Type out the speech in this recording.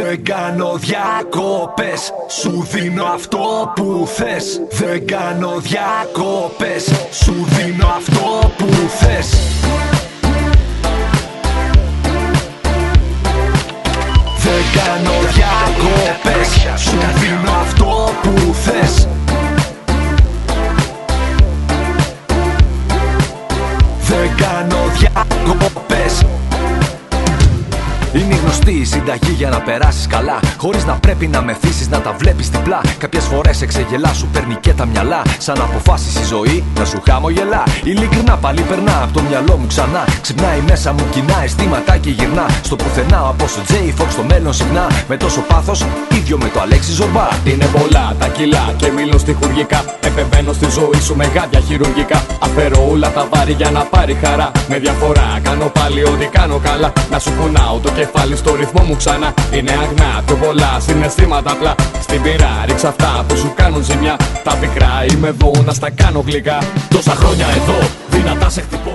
Δεν κάνω διακόπες, σου δίνω αυτό που θες. Δεν κάνω διακόπες, σου δίνω αυτό που θες. Δεν κάνω διακόπες, σου δίνω αυτό που θες. Δεν κάνω διακόπες. Είναι γνωστή η συνταγή για να περάσεις καλά, χωρίς να πρέπει να μεθύσεις, να τα βλέπεις διπλά. Κάποιες φορές εξεγελά σου παίρνει και τα μυαλά. Σαν να αποφάσεις η ζωή να σου χαμογελά. Ειλικρινά πάλι περνά από το μυαλό μου ξανά. Ξυπνάει μέσα μου κοινά αισθήματα και γυρνά στο πουθενά, όπως ο Τζέι Φοξ στο μέλλον συχνά. Με τόσο πάθος, ίδιο με το Αλέξη Ζορμπά. Είναι πολλά τα κιλά και μιλώ στιχουργικά. Επεμβαίνω στη ζωή σου με γάντια χειρουργικά. Αφαιρώ όλα τα βάρη για να πάρει χαρά. Με διαφορά κάνω πάλι ό,τι κάνω καλά. Να σου κουνάω το κεφάλι στο ρυθμό μου ξανά. Είναι αγνά, πιο πολλά συναισθήματα απλά. Στην πυρά ρίξα αυτά που σου κάνουν ζημιά. Τα πικρά είμαι εδώ να στα κάνω γλυκά. Τόσα χρόνια εδώ, δυνατά σε χτυπώ.